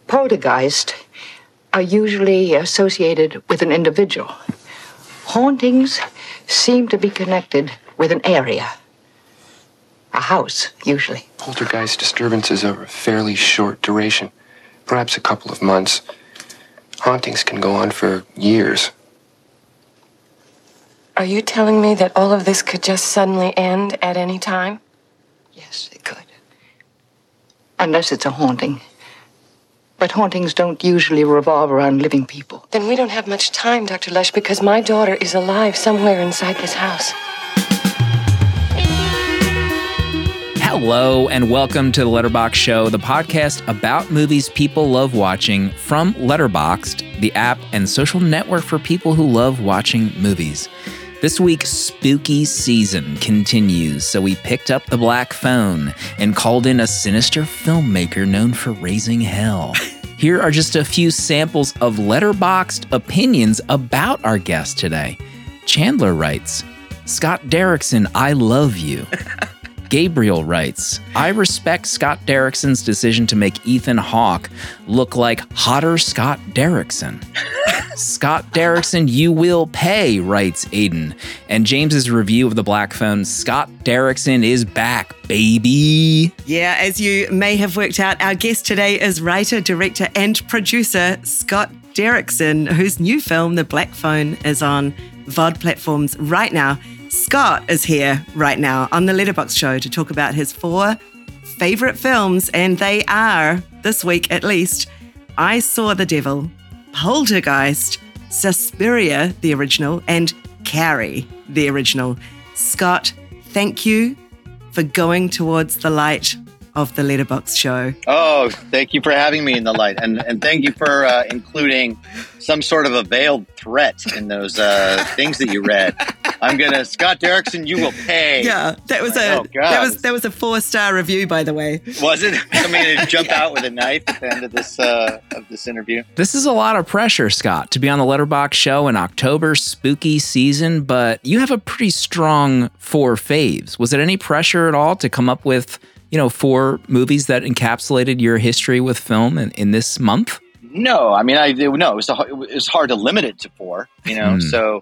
Poltergeists are usually associated with an individual. Hauntings seem to be connected with an area. A house, usually. Poltergeist disturbances are of fairly short duration, perhaps a couple of months. Hauntings can go on for years. Are you telling me that all of this could just suddenly end at any time? Yes, it could. Unless it's a haunting. But hauntings don't usually revolve around living people. Then we don't have much time, Dr. Lush, because my daughter is alive somewhere inside this house. Hello, and welcome to the Letterboxd Show, the podcast about movies people love watching from Letterboxd, the app and social network for people who love watching movies. This week's spooky season continues, so we picked up the black phone and called in a sinister filmmaker known for raising hell. Here are just a few samples of Letterboxd opinions about our guest today. Chandler writes, Scott Derrickson, I love you. Gabriel writes, I respect Scott Derrickson's decision to make Ethan Hawke look like hotter Scott Derrickson. Scott Derrickson, you will pay, writes Aiden. And James's review of The Black Phone, Scott Derrickson is back, baby. Yeah, as you may have worked out, our guest today is writer, director, and producer Scott Derrickson, whose new film, The Black Phone, is on VOD platforms right now. Scott is here right now on the Letterboxd Show to talk about his 4 favorite films, and they are, this week at least, I Saw the Devil, Poltergeist, Suspiria, the original, and Carrie, the original. Scott, thank you for going towards the light of the Letterboxd Show. Oh, thank you for having me in the light, and thank you for including some sort of a veiled threat in those things that you read. I'm gonna Scott Derrickson, you will pay. Yeah, that was a 4-star review, by the way. Was it? I mean, to jump out with a knife at the end of this interview. This is a lot of pressure, Scott, to be on the Letterboxd Show in October, spooky season, but you have a pretty strong 4 faves. Was it any pressure at all to come up with 4 movies that encapsulated your history with film in this month? No, I mean, it was hard to limit it to 4. So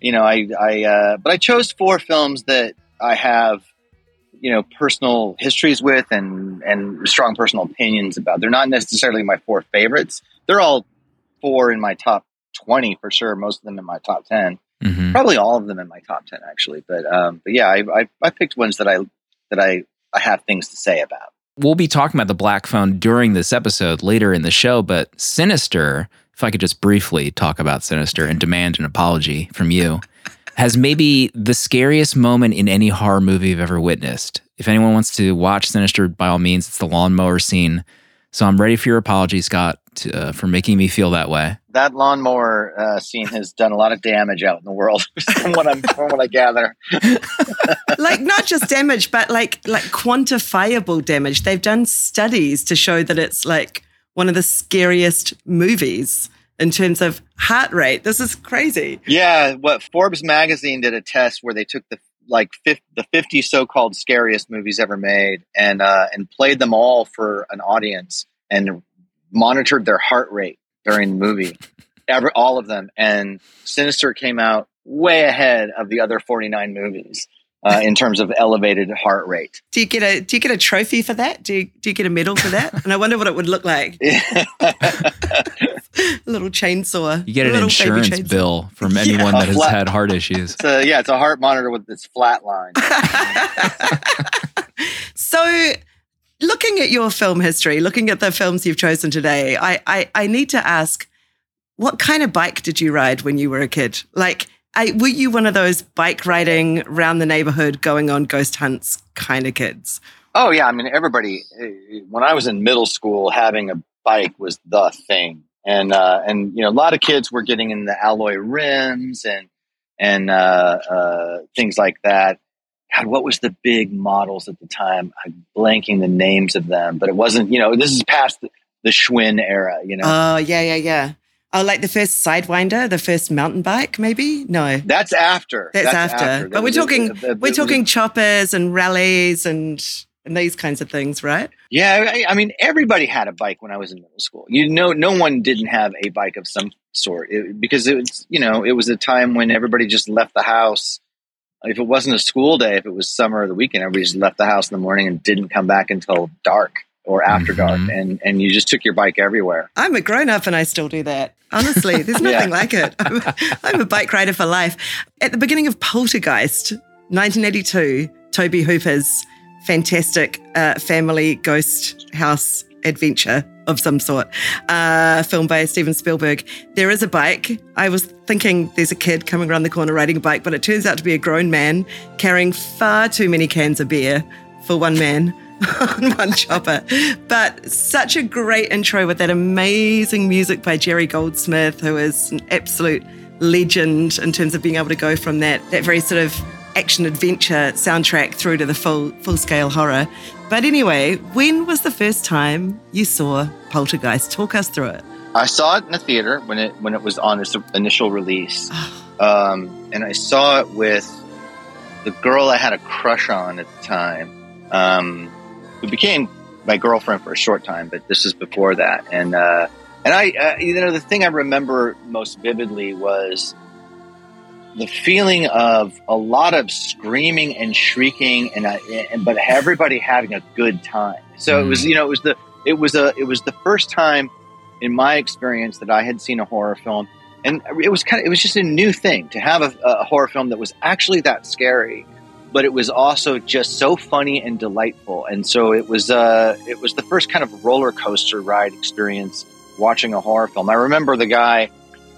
but I chose 4 films that I have personal histories with and strong personal opinions about. They're not necessarily my 4 favorites. They're all 4 in my top 20 for sure. Most of them in my top 10. Mm-hmm. Probably all of them in my top 10 actually. But yeah, I picked ones that I have things to say about. We'll be talking about The Black Phone during this episode later in the show, but Sinister, if I could just briefly talk about Sinister and demand an apology from you, has maybe the scariest moment in any horror movie I've ever witnessed. If anyone wants to watch Sinister, by all means, it's the lawnmower scene. So I'm ready for your apology, Scott, for making me feel that way. That lawnmower scene has done a lot of damage out in the world, from what I gather. Like not just damage, but like quantifiable damage. They've done studies to show that it's like one of the scariest movies in terms of heart rate. This is crazy. Yeah, what Forbes magazine did a test where they took the 50 so-called scariest movies ever made and played them all for an audience and monitored their heart rate during the movie, all of them. And Sinister came out way ahead of the other 49 movies in terms of elevated heart rate. Do you get a trophy for that? Do you get a medal for that? And I wonder what it would look like. A little chainsaw. You get an insurance bill from anyone that has had heart issues. It's a heart monitor with its flat line. So, looking at your film history, looking at the films you've chosen today, I need to ask, what kind of bike did you ride when you were a kid? Like, were you one of those bike riding around the neighborhood, going on ghost hunts kind of kids? Oh, yeah. I mean, everybody, when I was in middle school, having a bike was the thing. And a lot of kids were getting in the alloy rims and things like that. God, what was the big models at the time? I'm blanking the names of them, but it wasn't, this is past the Schwinn era, Oh, yeah. Oh, like the first Sidewinder, the first mountain bike, maybe? No. That's after. That's after. But we're talking choppers and rallies and and these kinds of things, right? Yeah, I mean, everybody had a bike when I was in middle school. No one didn't have a bike of some sort because it was, it was a time when everybody just left the house. If it wasn't a school day, if it was summer or the weekend, everybody just left the house in the morning and didn't come back until dark or after dark. And you just took your bike everywhere. I'm a grown-up and I still do that. Honestly, there's nothing like it. I'm a bike rider for life. At the beginning of Poltergeist, 1982, Tobe Hooper's fantastic family ghost house adventure of some sort, filmed by Steven Spielberg. There is a bike. I was thinking there's a kid coming around the corner riding a bike, but it turns out to be a grown man carrying far too many cans of beer for one man on one chopper. But such a great intro with that amazing music by Jerry Goldsmith, who is an absolute legend in terms of being able to go from that very sort of action-adventure soundtrack through to the full-scale horror. But anyway, when was the first time you saw Poltergeist? Talk us through it. I saw it in the theater when it was on its initial release. And I saw it with the girl I had a crush on at the time, who became my girlfriend for a short time, but this is before that. And I the thing I remember most vividly was the feeling of a lot of screaming and shrieking, but everybody having a good time. So it was, it was the first time in my experience that I had seen a horror film, and it was just a new thing to have a horror film that was actually that scary, but it was also just so funny and delightful. And so it was the first kind of roller coaster ride experience watching a horror film. I remember the guy,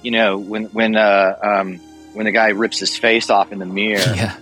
when the guy rips his face off in the mirror,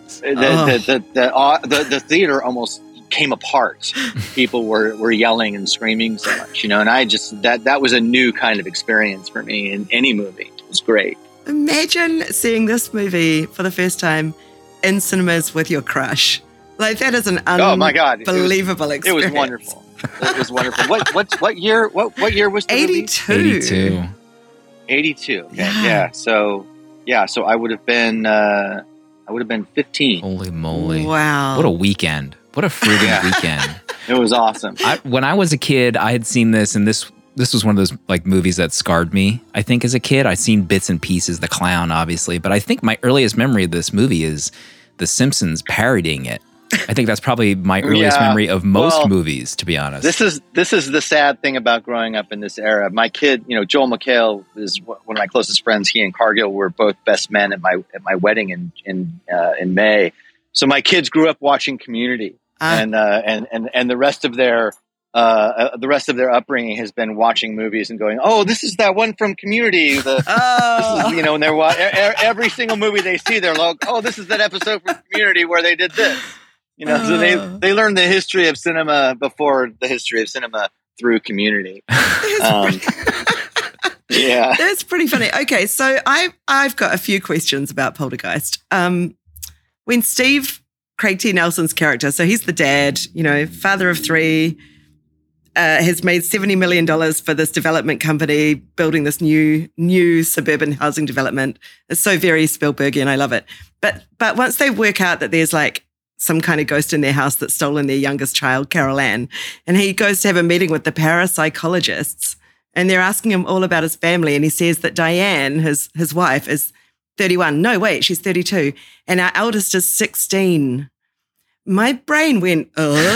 the theater almost came apart. People were yelling and screaming so much, and I just, that was a new kind of experience for me in any movie. It was great. Imagine seeing this movie for the first time in cinemas with your crush. Like, that is an unbelievable experience. It was wonderful. It was wonderful. What year was the 82. release? 82. Okay. Yeah. So I would have been 15. Holy moly. Wow. What a weekend. What a friggin' weekend. It was awesome. When I was a kid, I had seen this, and this was one of those like movies that scarred me, I think, as a kid. I'd seen bits and pieces, The Clown, obviously, but I think my earliest memory of this movie is The Simpsons parodying it. I think that's probably my earliest memory of most movies, to be honest. This is the sad thing about growing up in this era. My kid, Joel McHale is one of my closest friends. He and Cargill were both best men at my wedding in May. So my kids grew up watching Community, and the rest of their upbringing has been watching movies and going, "Oh, this is that one from Community." This is, and they're every single movie they see, they're like, "Oh, this is that episode from Community where they did this." So they learned the history of cinema before the history of cinema through Community. Yeah, that's pretty funny. Okay, so I've got a few questions about Poltergeist. When Steve, Craig T. Nelson's character, so he's the dad, father of three, has made $70 million for this development company, building this new suburban housing development. It's so very Spielbergian. I love it. But once they work out that there's like some kind of ghost in their house that's stolen their youngest child, Carol Ann, and he goes to have a meeting with the parapsychologists, and they're asking him all about his family, and he says that Diane, his wife, is 31. No, wait, she's 32. And our eldest is 16. My brain went,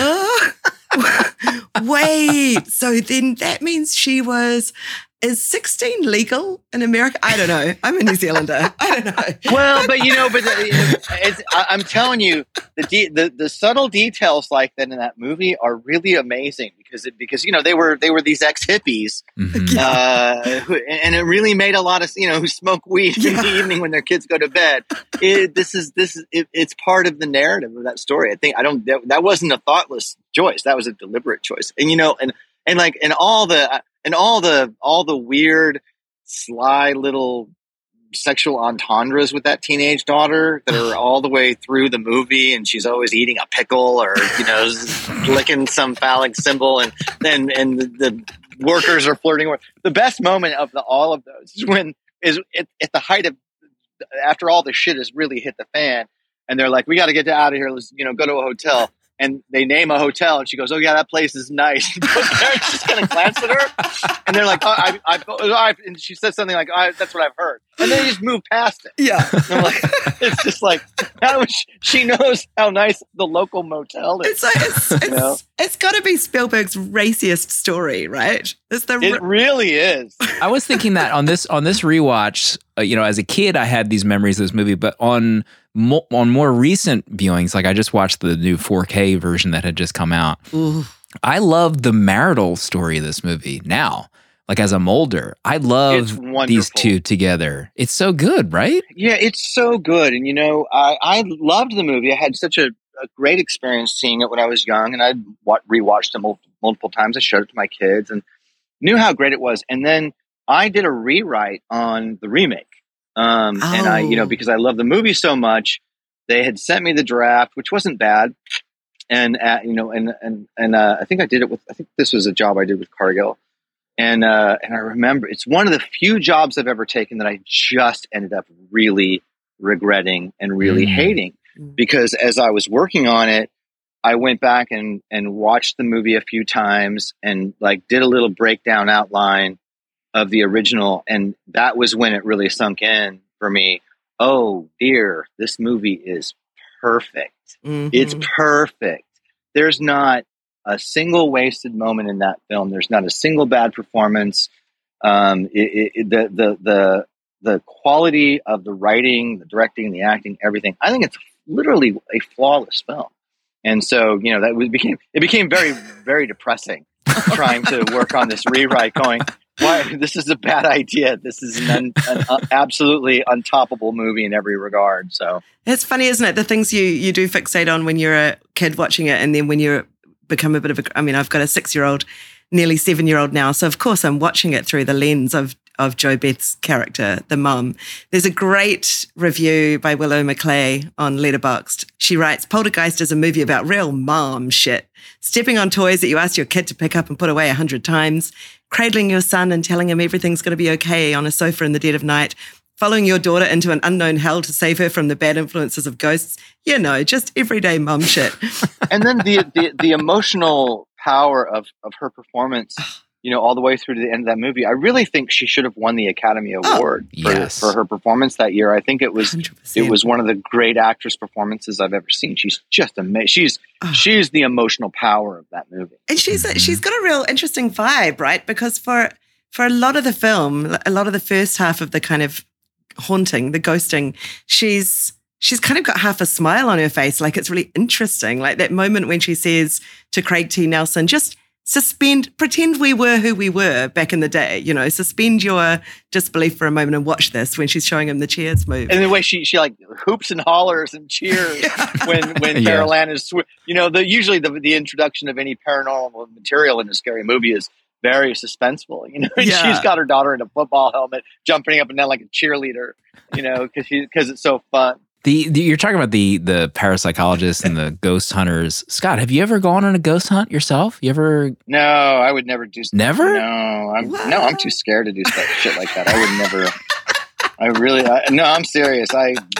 wait, so then that means is 16 legal in America? I don't know. I'm a New Zealander. I don't know. Well, but I'm telling you, the subtle details like that in that movie are really amazing because they were these ex-hippies, and it really made a lot of who smoke weed in the evening when their kids go to bed. It's part of the narrative of that story. That wasn't a thoughtless choice. That was a deliberate choice. And all the weird, sly little sexual entendres with that teenage daughter that are all the way through the movie, and she's always eating a pickle or licking some phallic symbol, and the workers are flirting with. The best moment of all of those is at the height of after all the shit has really hit the fan, and they're like, "We got to get out of here. Let's go to a hotel." and they name a hotel, and she goes, "Oh yeah, that place is nice." And Karen's just kind of glance at her, and they're like, and she says something like, "That's what I've heard," and then they just move past it. Yeah, and I'm like, it's just like how she knows how nice the local motel is. It's got to be Spielberg's raciest story, right? It really is. I was thinking that on this rewatch, as a kid, I had these memories of this movie, but on more recent viewings, like I just watched the new 4K version that had just come out. Ooh. I love the marital story of this movie now. Like as I'm older, I love these two together. It's so good, right? Yeah, it's so good. And I loved the movie. I had such a great experience seeing it when I was young, and I rewatched it multiple times. I showed it to my kids and knew how great it was. And then I did a rewrite on the remake. And I, because I love the movie so much, they had sent me the draft, which wasn't bad. And, I think I did it I think this was a job I did with Cargill. And I remember it's one of the few jobs I've ever taken that I just ended up really regretting and really hating, because as I was working on it, I went back and watched the movie a few times and did a little breakdown outline of the original. And that was when it really sunk in for me. Oh dear, this movie is perfect. Mm-hmm. It's perfect. There's not a single wasted moment in that film. There's not a single bad performance. The quality of the writing, the directing, the acting, everything. I think it's literally a flawless film. And so, it became very, very depressing trying to work on this rewrite, going, why, this is a bad idea. This is an absolutely untoppable movie in every regard. So it's funny, isn't it? The things you do fixate on when you're a kid watching it, and then when you become a bit of I've got a 6-year-old, nearly 7-year-old now. So of course I'm watching it through the lens of Jo Beth's character, the mum. There's a great review by Willow McClay on Letterboxd. She writes, Poltergeist is a movie about real mom shit. Stepping on toys that you asked your kid to pick up and put away 100 times, cradling your son and telling him everything's going to be okay on a sofa in the dead of night, following your daughter into an unknown hell to save her from the bad influences of ghosts. Just everyday mum shit. And then the emotional power of her performance, all the way through to the end of that movie. I really think she should have won the Academy Award for her performance that year. I think it was 100%. It was one of the great actress performances I've ever seen. She's just amazing. She's the emotional power of that movie. And she's got a real interesting vibe, right? Because for a lot of the film, a lot of the first half of the kind of haunting, the ghosting, she's kind of got half a smile on her face. Like, it's really interesting. Like that moment when she says to Craig T. Nelson, just pretend we were who we were back in the day, suspend your disbelief for a moment and watch this, when she's showing him the Cheers move. And the way she hoops and hollers and cheers when Carol Ann is, usually the introduction of any paranormal material in a scary movie is very suspenseful, and she's got her daughter in a football helmet jumping up and down like a cheerleader, because it's so fun. You're talking about the parapsychologists and the ghost hunters. Scott, have you ever gone on a ghost hunt yourself? You ever? No, I would never do. Never? No, I'm too scared to do shit like that. I would never. No, I'm serious.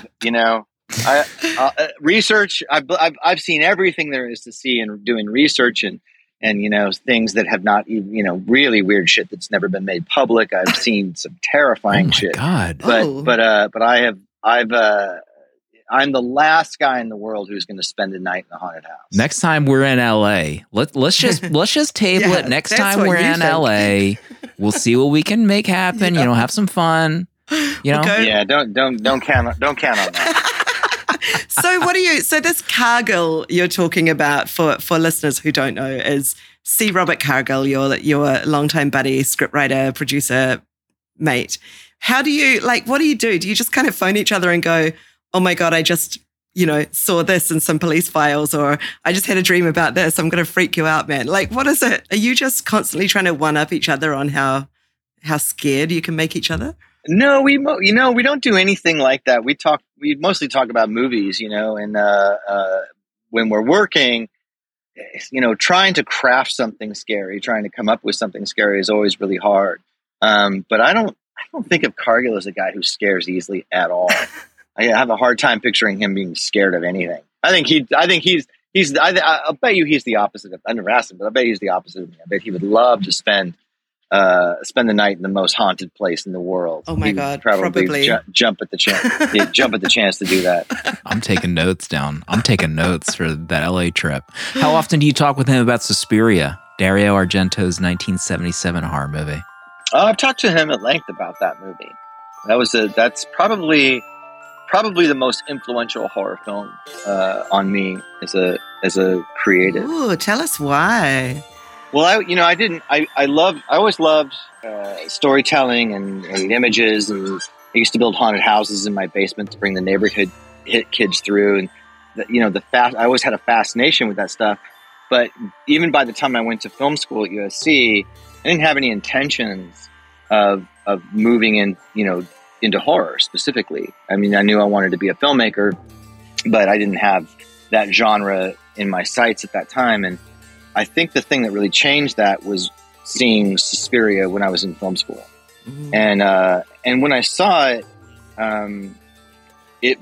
Research. I've seen everything there is to see, and doing research and things that have not even, really weird shit that's never been made public. I've seen some terrifying shit. God. But I'm the last guy in the world who's going to spend a night in a haunted house. Next time we're in LA, let's just table it. Next time we're in LA, we'll see what we can make happen. Have some fun. Okay. Yeah, don't count on that. So this Cargill you're talking about, for listeners who don't know, is C. Robert Cargill, your longtime buddy, scriptwriter, producer, mate. How do you, what do you do? Do you just kind of phone each other and go, oh my God, I just, saw this in some police files, or I just had a dream about this, I'm going to freak you out, man. What is it? Are you just constantly trying to one-up each other on how scared you can make each other? No, we don't do anything like that. We mostly talk about movies, and when we're working, trying to craft something scary, trying to come up with something scary is always really hard. But I don't think of Cargill as a guy who scares easily at all. I have a hard time picturing him being scared of anything. I think I'll bet you he's the opposite of. I never asked him, but I bet he's the opposite of me. I bet he would love to spend the night in the most haunted place in the world. Oh my He would God, probably probably. jump at the chance. He'd jump at the chance to do that. I'm taking notes down. I'm taking notes for that LA trip. How often do you talk with him about Suspiria, Dario Argento's 1977 horror movie? I've talked to him at length about that movie. That's probably the most influential horror film on me as a creative. Ooh, tell us why. Well, I always loved storytelling and images, and I used to build haunted houses in my basement to bring the neighborhood kids through, and I always had a fascination with that stuff. But even by the time I went to film school at USC, I didn't have any intentions of moving into horror specifically. I mean, I knew I wanted to be a filmmaker, but I didn't have that genre in my sights at that time. And I think the thing that really changed that was seeing Suspiria when I was in film school. Mm. And when I saw it, it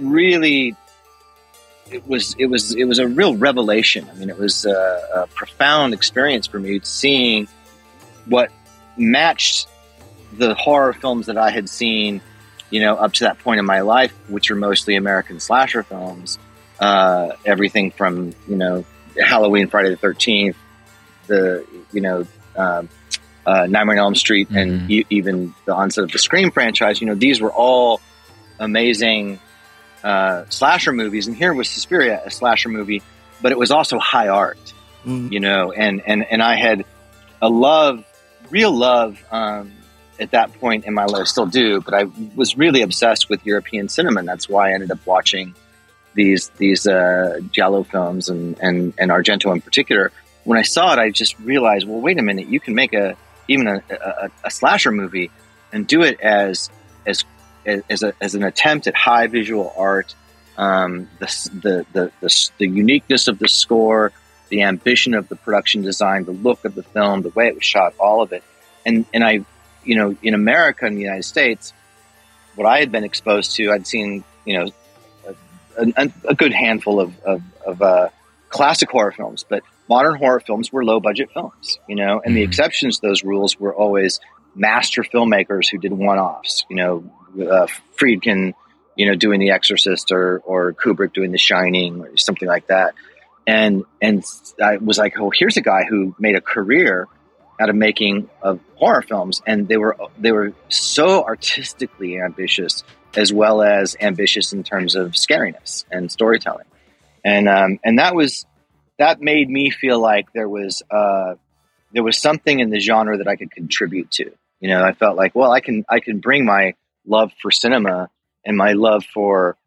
was a real revelation. I mean, it was a profound experience for me, seeing what matched the horror films that I had seen, up to that point in my life, which are mostly American slasher films. Everything from, Halloween, Friday the 13th, Nightmare on Elm Street, and even the onset of the Scream franchise. These were all amazing slasher movies. And here was Suspiria, a slasher movie, but it was also high art, and I had a real love, at that point in my life, I still do, but I was really obsessed with European cinema, and that's why I ended up watching these Giallo films and Argento in particular. When I saw it, I just realized, well, wait a minute, you can make even a slasher movie and do it as an attempt at high visual art, the uniqueness of the score, the ambition of the production design, the look of the film, the way it was shot, all of it, and I. In America, in the United States, what I had been exposed to, I'd seen, a good handful of classic horror films, but modern horror films were low budget films, and the exceptions to those rules were always master filmmakers who did one-offs, Friedkin, doing The Exorcist, or Kubrick doing The Shining, or something like that. And I was like, oh, here's a guy who made a career out of making of horror films, and they were so artistically ambitious, as well as ambitious in terms of scariness and storytelling, and that made me feel like there was something in the genre that I could contribute to. I felt like, well, I can bring my love for cinema and my love for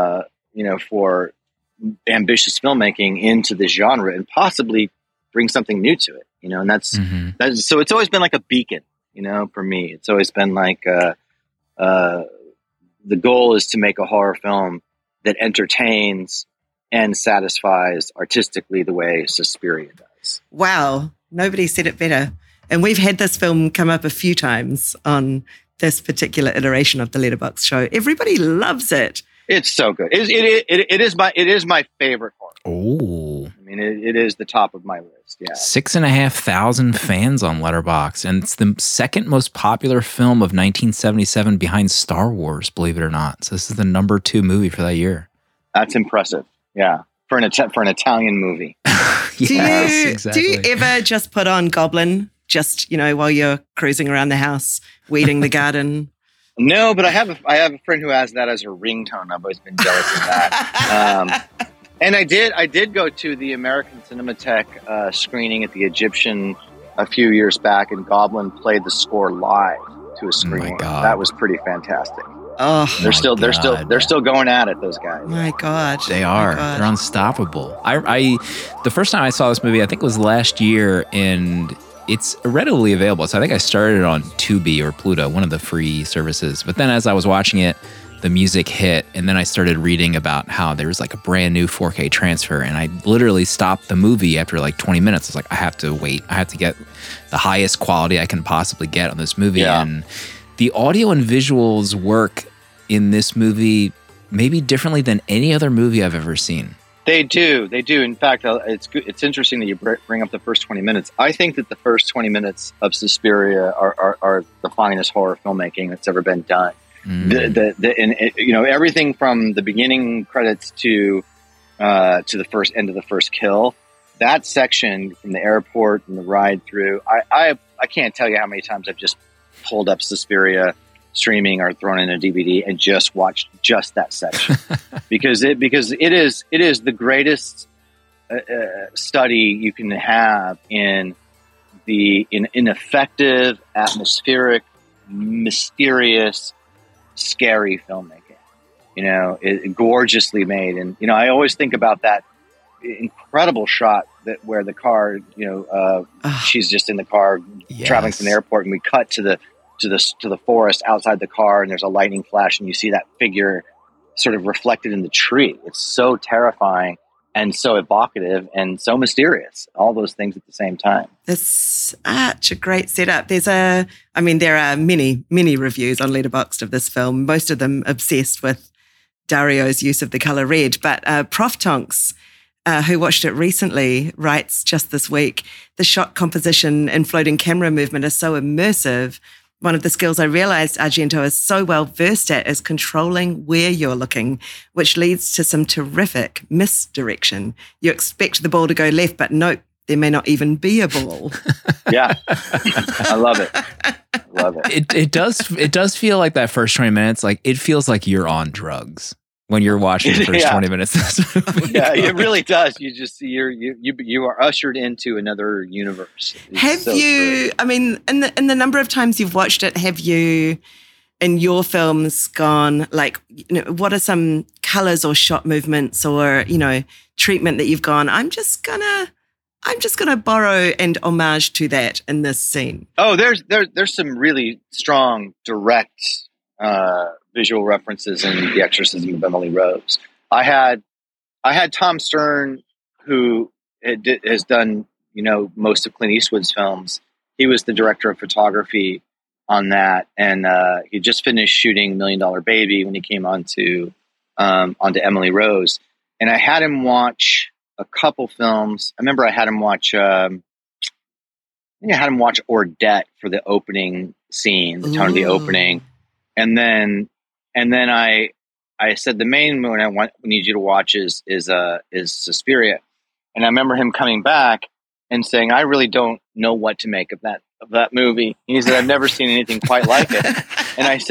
for ambitious filmmaking into this genre, and possibly bring something new to it. And that's so it's always been like a beacon, for me. It's always been like, the goal is to make a horror film that entertains and satisfies artistically the way Suspiria does. Wow. Nobody said it better. And we've had this film come up a few times on this particular iteration of the Letterboxd show. Everybody loves it. It's so good. It is my favorite horror. Oh, I mean, it is the top of my list. Yeah, 6,500 fans on Letterboxd, and it's the second most popular film of 1977 behind Star Wars. Believe it or not, so this is the number 2 movie for that year. That's impressive. Yeah, for an Italian movie. Yes, exactly. Do you ever just put on Goblin, just while you're cruising around the house, weeding the garden? No, but I have a friend who has that as her ringtone. I've always been jealous of that. And I did go to the American Cinematheque screening at the Egyptian a few years back, and Goblin played the score live to a screening. That was pretty fantastic. Oh, they're still going at it, those guys. My God, they are. They're unstoppable. I the first time I saw this movie, I think it was last year, and it's readily available. So I think I started on Tubi or Pluto, one of the free services. But then as I was watching it, the music hit, and then I started reading about how there was like a brand new 4K transfer, and I literally stopped the movie after like 20 minutes. I was like, I have to wait. I have to get the highest quality I can possibly get on this movie. Yeah. And the audio and visuals work in this movie maybe differently than any other movie I've ever seen. They do. In fact, it's interesting that you bring up the first 20 minutes. I think that the first 20 minutes of Suspiria are the finest horror filmmaking that's ever been done. Everything from the beginning credits to the first end of the first kill. That section from the airport and the ride through, I can't tell you how many times I've just pulled up Suspiria streaming or thrown in a DVD and just watched just that section because it is the greatest study you can have in effective, atmospheric, mysterious, scary filmmaking. Gorgeously made, and I always think about that incredible shot where the car, she's just in the car traveling from the airport, and we cut to the forest outside the car, and there's a lightning flash, and you see that figure sort of reflected in the tree. It's so terrifying and so evocative and so mysterious. All those things at the same time. It's such a great setup. There are many, many reviews on Letterboxd of this film, most of them obsessed with Dario's use of the color red. But Prof Tonks, who watched it recently, writes just this week, the shot composition and floating camera movement are so immersive. One of the skills I realized Argento is so well versed at is controlling where you're looking, which leads to some terrific misdirection. You expect the ball to go left, but nope, there may not even be a ball. Yeah, I love it. It does feel like that first 20 minutes, like it feels like you're on drugs when you're watching the first 20 minutes of this movie. Yeah, it really does. You just you are ushered into another universe. Have you? I mean, in the number of times you've watched it, have you, in your films, gone like, what are some colors or shot movements or treatment that you've gone, I'm just gonna borrow and homage to that in this scene? Oh, there's some really strong direct visual references in The Exorcism of Emily Rose. I had Tom Stern, who has done most of Clint Eastwood's films. He was the director of photography on that, and he just finished shooting $1 Million Baby when he came onto Emily Rose. And I had him watch a couple films. I remember I had him watch. I think I had him watch Ordette for the opening scene, the tone of the opening. And then I said the main one I need you to watch is Suspiria. And I remember him coming back and saying, I really don't know what to make of that movie. And he said, I've never seen anything quite like it. And I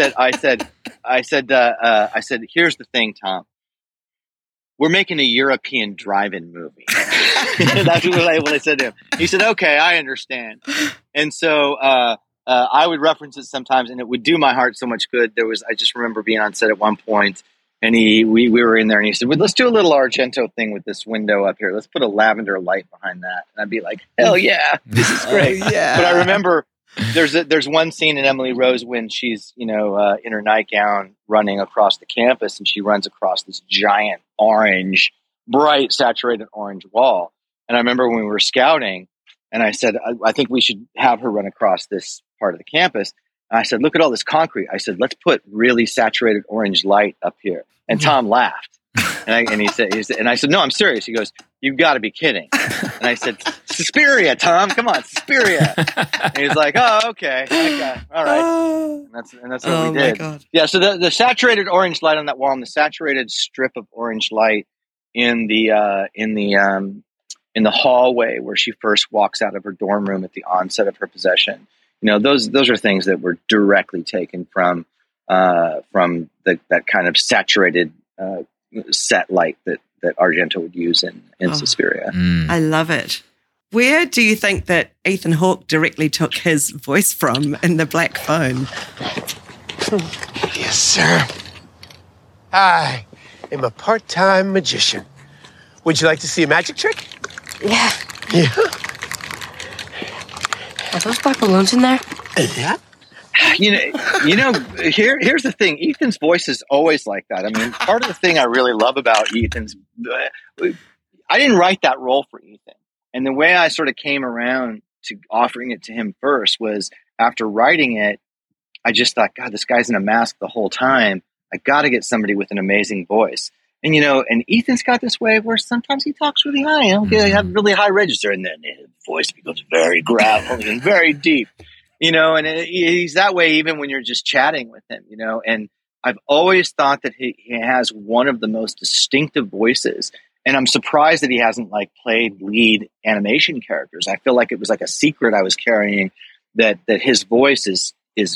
said, here's the thing, Tom. We're making a European drive-in movie. That's what I said to him. He said, okay, I understand. And so I would reference it sometimes, and it would do my heart so much good. I just remember being on set at one point, and we were in there, and he said, well, let's do a little Argento thing with this window up here. Let's put a lavender light behind that. And I'd be like, hell yeah, this is great. Yeah. But I remember there's one scene in Emily Rose when she's, in her nightgown running across the campus, and she runs across this giant orange, bright, saturated orange wall. And I remember when we were scouting, and I said, I think we should have her run across this part of the campus. And I said, look at all this concrete. I said, let's put really saturated orange light up here. And Tom laughed. And he said, no, I'm serious. He goes, you've got to be kidding. And I said, Suspiria, Tom, come on, Suspiria. And he's like, oh, okay. All right. And that's what we did. My God. Yeah. So the saturated orange light on that wall, and the saturated strip of orange light in the hallway where she first walks out of her dorm room at the onset of her possession. Those are things that were directly taken from that kind of saturated set light that Argento would use in Suspiria. I love it. Where do you think that Ethan Hawke directly took his voice from in The Black Phone? Yes, sir. I am a part-time magician. Would you like to see a magic trick? Yeah. Yeah. Are those black balloons in there? Yeah. Here's the thing. Ethan's voice is always like that. I mean, part of the thing I really love about Ethan's, I didn't write that role for Ethan. And the way I sort of came around to offering it to him first was after writing it, I just thought, God, this guy's in a mask the whole time. I got to get somebody with an amazing voice. And, and Ethan's got this way where sometimes he talks really high. He'll have really high register, and then his voice becomes very gravelly and very deep, and he's that way even when you're just chatting with him, and I've always thought that he has one of the most distinctive voices. And I'm surprised that he hasn't played lead animation characters. I feel like it was like a secret I was carrying, that his voice is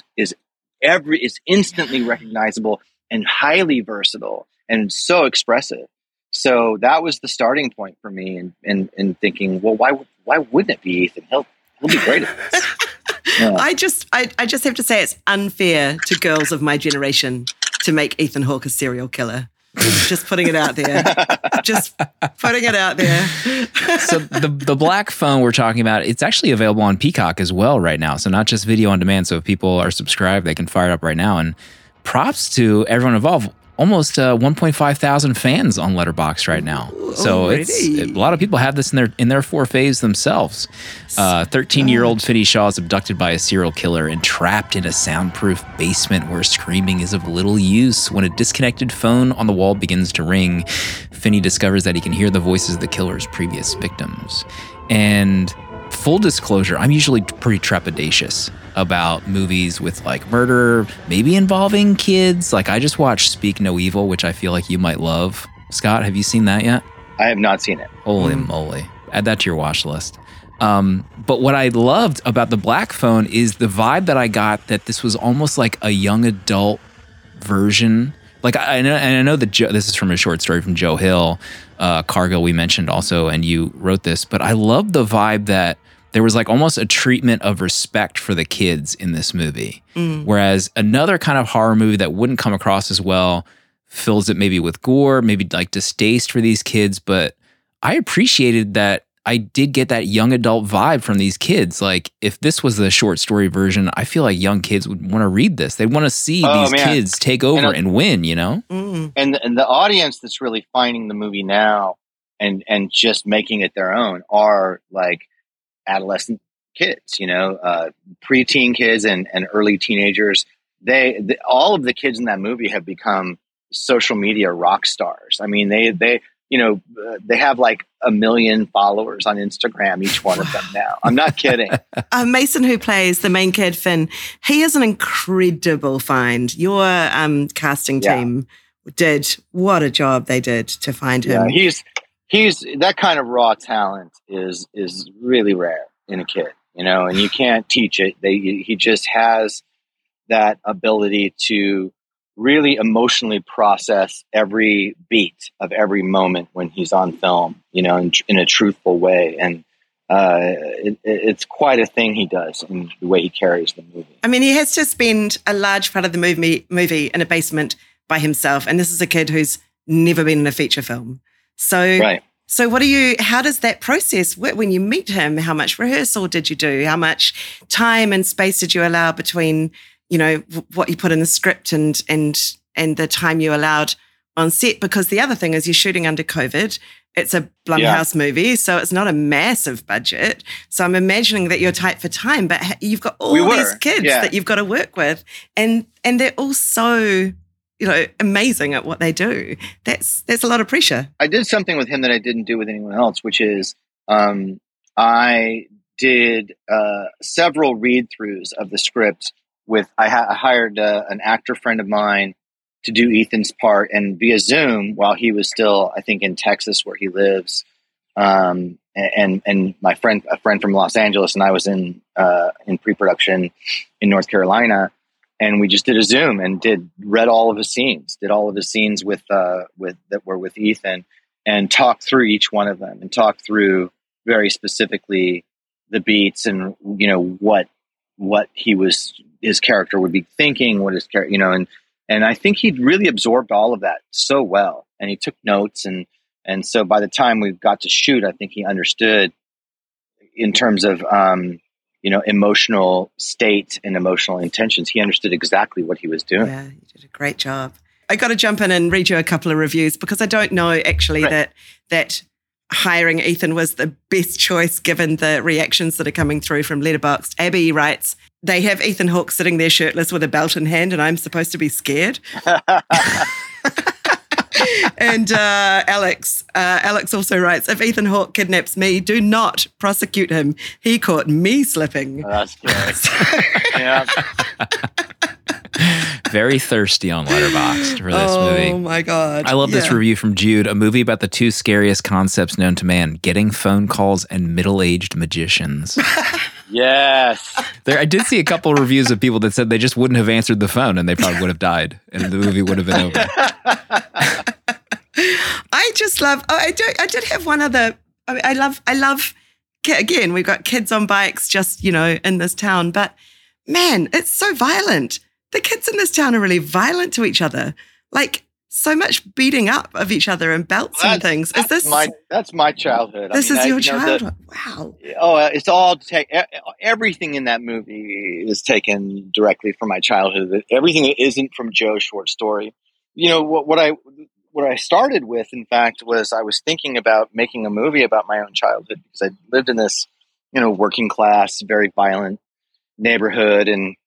instantly recognizable and highly versatile and so expressive. So that was the starting point for me in thinking, well, why wouldn't it be Ethan? He'll be great at this. Yeah. I just have to say it's unfair to girls of my generation to make Ethan Hawke a serial killer. Just putting it out there. Just putting it out there. So the Black Phone we're talking about, it's actually available on Peacock as well right now. So not just video on demand. So if people are subscribed, they can fire it up right now. And props to everyone involved. Almost 1.5 thousand fans on Letterboxd right now. So a lot of people have this in their forefaves themselves. 13-year-old Finney Shaw is abducted by a serial killer and trapped in a soundproof basement where screaming is of little use. When a disconnected phone on the wall begins to ring, Finney discovers that he can hear the voices of the killer's previous victims. And full disclosure, I'm usually pretty trepidatious about movies with murder, maybe involving kids. I just watched Speak No Evil, which I feel like you might love. Scott, have you seen that yet? I have not seen it. Holy moly. Add that to your watch list. But what I loved about The Black Phone is the vibe that I got, that this was almost like a young adult version. I know that this is from a short story from Joe Hill, Cargill we mentioned also, and you wrote this, but I love the vibe that there was almost a treatment of respect for the kids in this movie. Whereas another kind of horror movie that wouldn't come across as well fills it maybe with gore, maybe distaste for these kids. But I appreciated that I did get that young adult vibe from these kids. If this was the short story version, I feel like young kids would want to read this. They want to see these kids take over and win, And the audience that's really finding the movie now and just making it their own are adolescent kids, preteen kids and early teenagers. All of the kids in that movie have become social media rock stars. I mean, they have 1 million followers on Instagram, each one of them now. I'm not kidding. Mason, who plays the main kid, Finn, he is an incredible find. Your casting team did, what a job they did to find him. Yeah, he's that kind of raw talent is really rare in a kid, and you can't teach it. He just has that ability to really emotionally process every beat of every moment when he's on film, in a truthful way. And it's quite a thing he does in the way he carries the movie. I mean, he has to spend a large part of the movie in a basement by himself. And this is a kid who's never been in a feature film. So, right. So how does that process work when you meet him? How much rehearsal did you do? How much time and space did you allow between, what you put in the script and the time you allowed on set? Because the other thing is you're shooting under COVID. It's a Blumhouse movie, so it's not a massive budget. So I'm imagining that you're tight for time, but you've got all these kids that you've got to work with, and they're all so amazing at what they do. That's a lot of pressure. I did something with him that I didn't do with anyone else, which is I did several read-throughs of the script I hired an actor friend of mine to do Ethan's part, and via Zoom while he was still, I think, in Texas where he lives. And a friend from Los Angeles, and I was in pre-production in North Carolina. And we just did a Zoom and read all of his scenes, with that were with Ethan, and talked through each one of them and talked through very specifically the beats and, what his character would be thinking, what his character, and I think he'd really absorbed all of that so well, and he took notes. And so by the time we got to shoot, I think he understood in terms of, emotional state and emotional intentions. He understood exactly what he was doing. Yeah, you did a great job. I got to jump in and read you a couple of reviews because I don't know actually that hiring Ethan was the best choice given the reactions that are coming through from Letterboxd. Abby writes, they have Ethan Hawke sitting there shirtless with a belt in hand and I'm supposed to be scared. And Alex also writes, if Ethan Hawke kidnaps me, do not prosecute him. He caught me slipping. Oh, that's good. Yeah. Very thirsty on Letterboxd for this movie. Oh my God. I love this review from Jude, a movie about the two scariest concepts known to man, getting phone calls and middle-aged magicians. Yes. I did see a couple of reviews of people that said they just wouldn't have answered the phone and they probably would have died and the movie would have been over. I just love, I did have one other, I love, again, we've got kids on bikes just, in this town, but man, it's so violent. The kids in this town are really violent to each other. Like, so much beating up of each other and belts and things. That's my childhood. This is your childhood. Wow. Oh, it's all everything in that movie is taken directly from my childhood. Everything that isn't from Joe's short story. What I started with, in fact, was I was thinking about making a movie about my own childhood because I lived in this, working class, very violent neighborhood and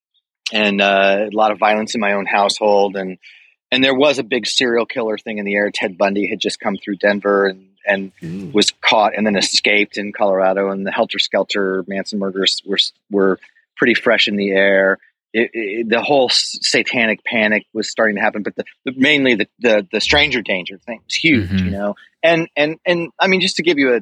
a lot of violence in my own household and there was a big serial killer thing in the air. Ted Bundy had just come through Denver and was caught and then escaped in Colorado. And the Helter Skelter Manson murders were pretty fresh in the air. The whole satanic panic was starting to happen, but mainly the stranger danger thing was huge, And I mean, just to give you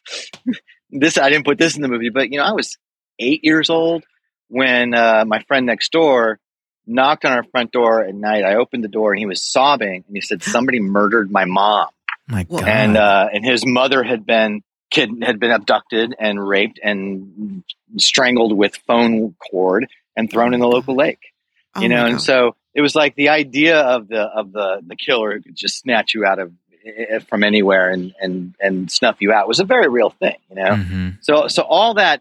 this, I didn't put this in the movie, but I was 8 years old when my friend next door knocked on our front door at night. I opened the door and he was sobbing and he said, somebody murdered my mom. My God. And his mother had been abducted and raped and strangled with phone cord and thrown in the local lake. And so it was like the idea of the killer who could just snatch you out of from anywhere and snuff you out was a very real thing, Mm-hmm. So all that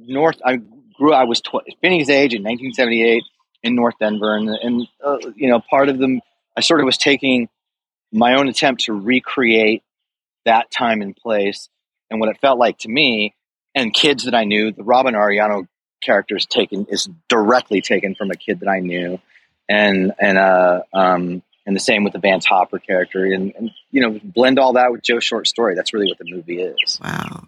I was Finney's age in 1978 in North Denver, and part of them, I sort of was taking my own attempt to recreate that time and place and what it felt like to me and kids that I knew. The Robin Ariano character is directly taken from a kid that I knew, and the same with the Vance Hopper character, and blend all that with Joe's short story. That's really what the movie is. Wow,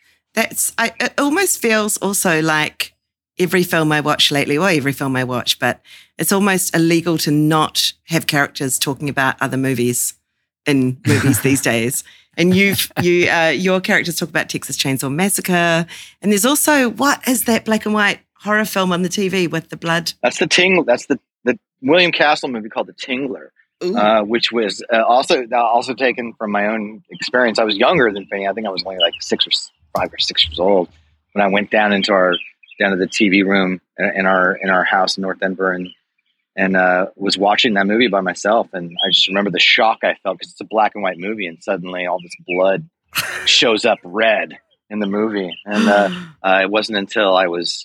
it almost feels also like every film I watch lately, well, every film I watch, but it's almost illegal to not have characters talking about other movies in movies these days. And your characters talk about Texas Chainsaw Massacre, and there's also, what is that black and white horror film on the TV with the blood? That's the William Castle movie called The Tingler, which was also taken from my own experience. I was younger than Fanny. I think I was only like 5 or 6 years old when I went down to the TV room in our house in North Denver and was watching that movie by myself. And I just remember the shock I felt because it's a black and white movie and suddenly all this blood shows up red in the movie. And it wasn't until I was,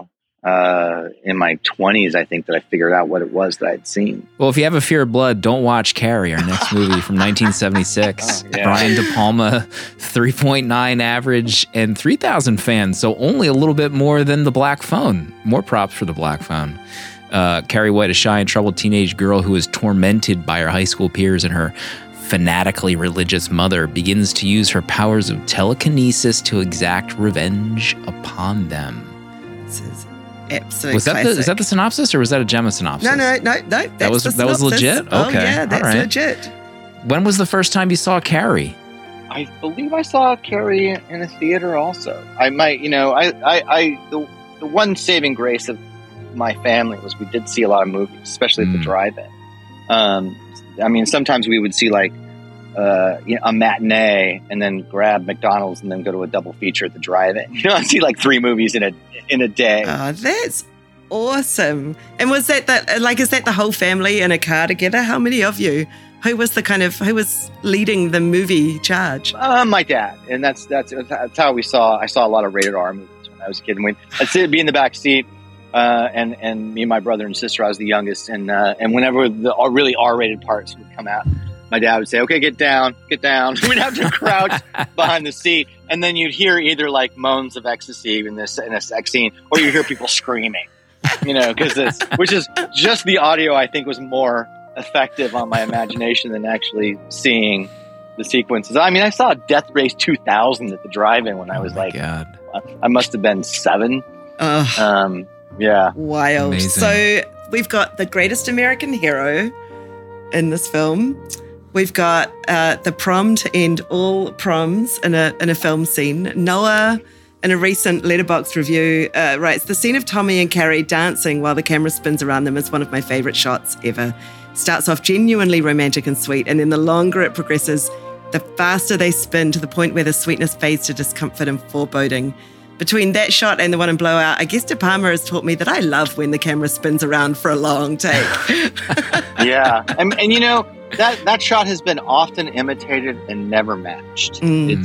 in my 20s, I think, that I figured out what it was that I'd seen. Well, if you have a fear of blood, don't watch Carrie, our next movie from 1976. Brian De Palma, 3.9 average and 3,000 fans, so only a little bit more than The Black Phone. More props for The Black Phone. Carrie White, a shy and troubled teenage girl who is tormented by her high school peers and her fanatically religious mother, begins to use her powers of telekinesis to exact revenge upon them. This is absolutely is that the synopsis or was that a Gemma synopsis? No. That was legit? Okay. Oh, yeah, that's right. legit. When was the first time you saw Carrie? I believe I saw Carrie in a theater also. I might, the one saving grace of my family was we did see a lot of movies, especially at the drive-in. Sometimes we would see like a matinee and then grab McDonald's and then go to a double feature at the drive-in. I'd see like 3 movies in a day. Oh, that's awesome. And was that is that the whole family in a car together? How many of you? Who was leading the movie charge? My dad, and that's how I saw a lot of rated R movies when I was a kid. And I'd be in the back seat, and me and my brother and sister, I was the youngest, and whenever the really R-rated parts would come out, my dad would say, "Okay, get down." We'd have to crouch behind the seat, and then you'd hear either like moans of ecstasy in a sex scene, or you hear people screaming, which is just the audio. I think was more effective on my imagination than actually seeing the sequences. I mean, I saw Death Race 2000 at the drive-in when I was God. I must have been 7. Yeah. Wild. Amazing. So we've got the greatest American hero in this film. We've got the prom to end all proms in a film scene. Noah, in a recent Letterboxd review, writes, the scene of Tommy and Carrie dancing while the camera spins around them is one of my favorite shots ever. Starts off genuinely romantic and sweet, and then the longer it progresses, the faster they spin to the point where the sweetness fades to discomfort and foreboding. Between that shot and the one in Blowout, I guess De Palma has taught me that I love when the camera spins around for a long take. Yeah. And you know, that shot has been often imitated and never matched.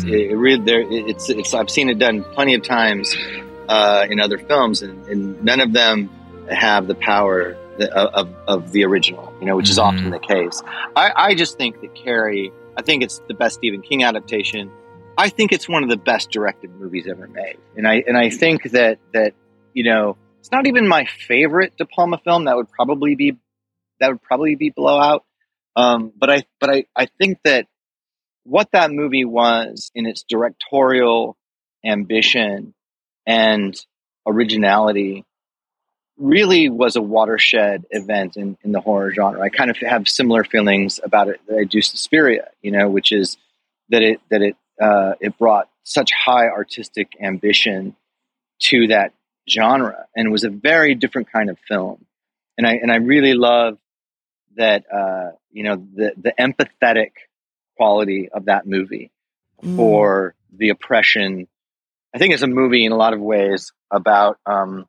It's I've seen it done plenty of times in other films, and none of them have the power of the original, you know, which is often the case. I just think that Carrie, I think it's the best Stephen King adaptation. I think it's one of the best directed movies ever made. And I think that, you know, it's not even my favorite De Palma film. That would probably be Blowout. But I think that what that movie was in its directorial ambition and originality really was a watershed event in the horror genre. I kind of have similar feelings about it that I do Suspiria, you know, which is that it brought such high artistic ambition to that genre, and it was a very different kind of film. And I really love that, you know, the empathetic quality of that movie for the oppression. I think it's a movie in a lot of ways about,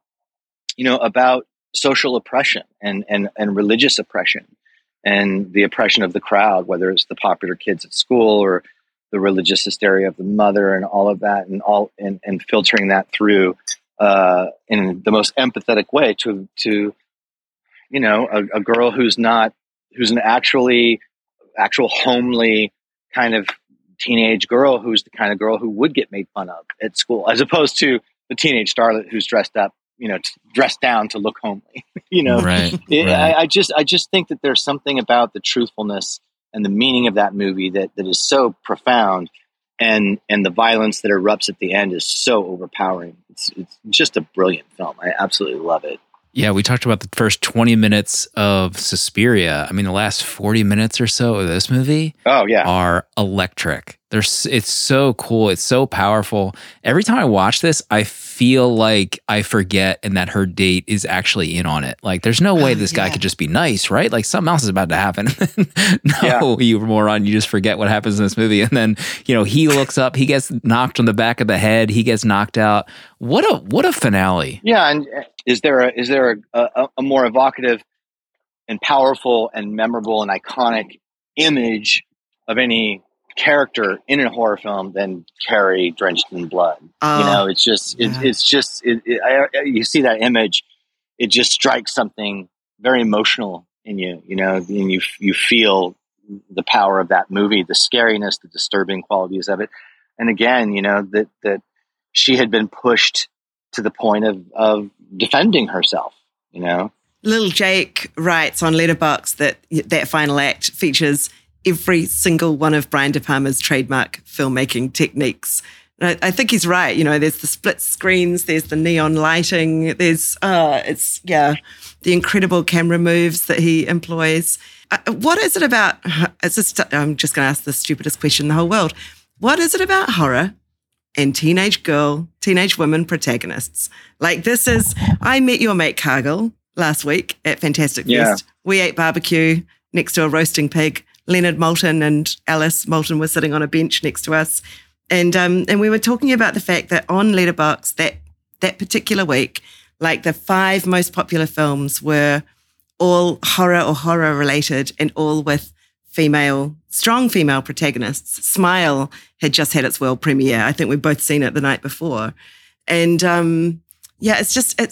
you know, about social oppression and religious oppression and the oppression of the crowd, whether it's the popular kids at school or the religious hysteria of the mother and all of that, and filtering that through in the most empathetic way to you know, a girl who's an actual homely kind of teenage girl, who's the kind of girl who would get made fun of at school, as opposed to the teenage starlet who's dressed up, you know, dressed down to look homely. You know, Right. I just think that there's something about the truthfulness and the meaning of that movie that is so profound, and the violence that erupts at the end is so overpowering. It's just a brilliant film. I absolutely love it. Yeah, we talked about the first 20 minutes of Suspiria. I mean, the last 40 minutes or so of this movie are electric. It's so cool. It's so powerful. Every time I watch this, I feel like I forget and that her date is actually in on it. Like, there's no way this guy could just be nice, right? Like, something else is about to happen. You moron, you just forget what happens in this movie. And then, you know, he looks up, he gets knocked on the back of the head, he gets knocked out. What a finale. Yeah, and is there a more evocative and powerful and memorable and iconic image of any character in a horror film than Carrie drenched in blood? You know, it's just you see that image, it just strikes something very emotional in you, you know, and you feel the power of that movie, the scariness, the disturbing qualities of it. And again, you know, that she had been pushed to the point of defending herself, you know. Little Jake writes on Letterboxd that final act features every single one of Brian De Palma's trademark filmmaking techniques. And I think he's right. You know, there's the split screens, there's the neon lighting, there's the incredible camera moves that he employs. What is it about? I'm just going to ask the stupidest question in the whole world. What is it about horror and teenage women protagonists? Like, this is, I met your mate Cargill last week at Fantastic Fest. We ate barbecue next to a roasting pig. Leonard Moulton and Alice Moulton were sitting on a bench next to us. And we were talking about the fact that on Letterboxd that particular week, like, the 5 most popular films were all horror or horror related and all with strong female protagonists. Smile had just had its world premiere. I think we've both seen it the night before. And it's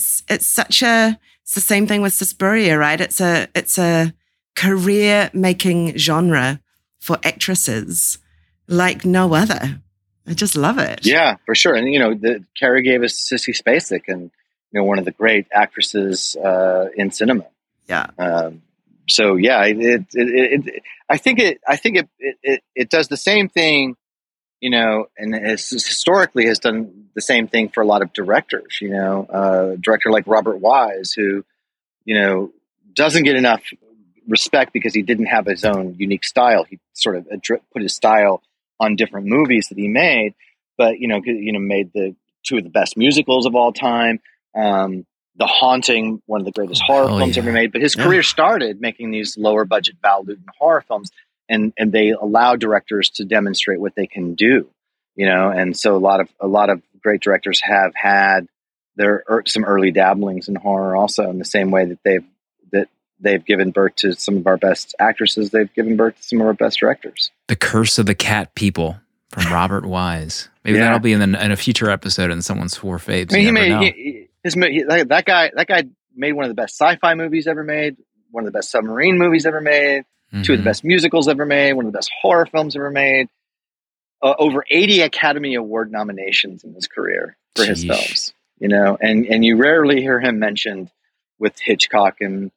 the same thing with Suspiria, right? It's a career-making genre for actresses like no other. I just love it. Yeah, for sure. And, you know, Carrie gave us Sissy Spacek, and, you know, one of the great actresses in cinema. Yeah. So yeah, I think it does the same thing, you know, and historically has done the same thing for a lot of directors. You know, a director like Robert Wise, who, you know, doesn't get enough respect because he didn't have his own unique style. He sort of put his style on different movies that he made, but you know, made the two of the best musicals of all time. The Haunting, one of the greatest horror films ever made. But his career started making these lower budget Val Lewton horror films, and they allow directors to demonstrate what they can do. You know, and so a lot of great directors have had some early dabblings in horror, also in the same way that they've given birth to some of our best actresses. They've given birth to some of our best directors. The Curse of the Cat People from Robert Wise. Maybe that'll be in a future episode in someone's Four Faves. I mean, that guy made one of the best sci-fi movies ever made, one of the best submarine movies ever made, two of the best musicals ever made, one of the best horror films ever made. Over 80 Academy Award nominations in his career for his films. You know, and you rarely hear him mentioned with Hitchcock and